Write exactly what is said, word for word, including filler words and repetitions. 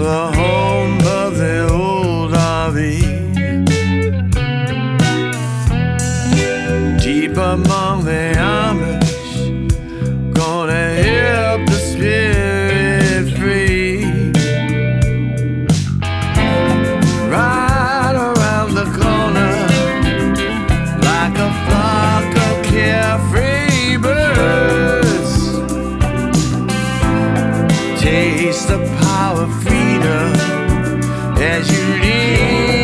the home of the old R V. Deep among the Amish, gonna help the spirit free. Right around the corner, like a flock of carefree birds, taste the power of freedom as you lean